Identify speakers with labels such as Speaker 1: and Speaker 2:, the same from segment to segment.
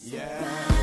Speaker 1: Yeah.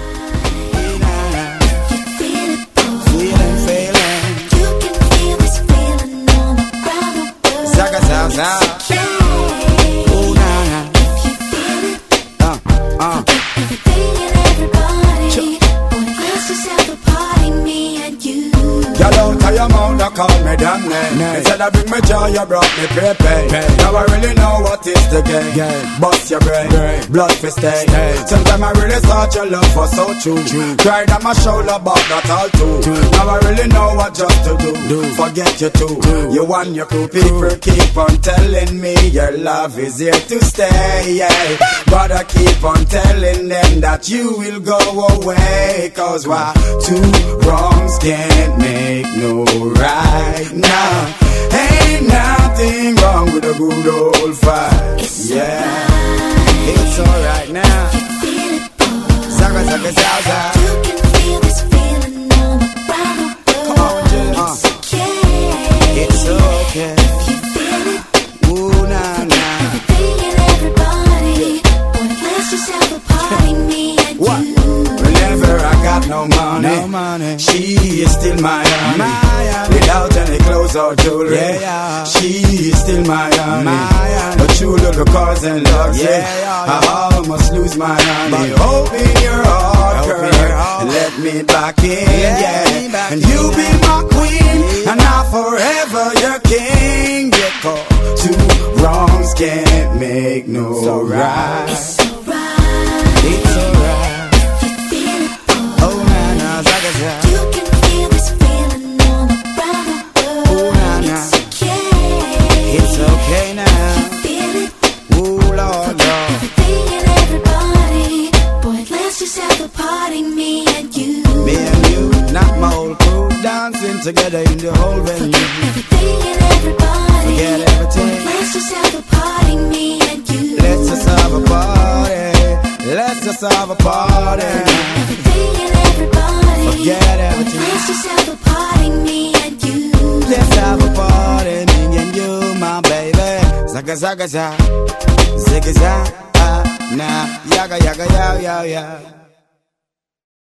Speaker 1: Your mouth that call me damn name. Instead of bring me joy, you brought me pain. Now I really know what is the game. Bust your brain, blood for stay. Sometimes I really thought your love was so true. Cried on my shoulder, but that all too. Now I really know what just to do. Forget you too. You and your crew people keep on telling me your love is here to stay. But I keep on telling them that you will go away. Cause why? Two wrongs can't make no right now. Ain't nothing wrong with a good old fight. It's alright now. Zaga zaga zaga.
Speaker 2: You can feel this feeling all around the world.
Speaker 1: Come on, James. It's okay.
Speaker 2: If you feel it,
Speaker 1: ooh nah nah.
Speaker 2: everything and everybody. Boy, let's just have a party, me and
Speaker 1: What?
Speaker 2: you.
Speaker 1: Whenever I got no money, she is still my honey. Without any clothes or jewelry, she is still my honey. But you little cars and luxury, I almost lose my honey. Open your heart, girl, and let me back in, And you be my queen, and I'll forever your king. Cause two wrongs can't make no right.
Speaker 2: It's alright.
Speaker 1: It's alright.
Speaker 2: You can feel this feeling all around the world. It's okay.
Speaker 1: It's okay now.
Speaker 2: Feel it.
Speaker 1: Ooh, Lord, Lord.
Speaker 2: Everything and everybody. Boy, let's just have a party, me and you.
Speaker 1: Me and you, not my old crew, dancing together in the whole venue.
Speaker 2: Everything and everybody.
Speaker 1: Forget everything.
Speaker 2: Boy, let's just have a party, me and you.
Speaker 1: Let's just have a party. Let's just have a party.
Speaker 2: Everything and everybody.
Speaker 1: Forget everything.
Speaker 2: Boy, let's just have a party, me and you.
Speaker 1: Let's have a party, me and you, my baby. Zaga zaga zaga, zigga zaga, nah, yaga yaga yaga yaga.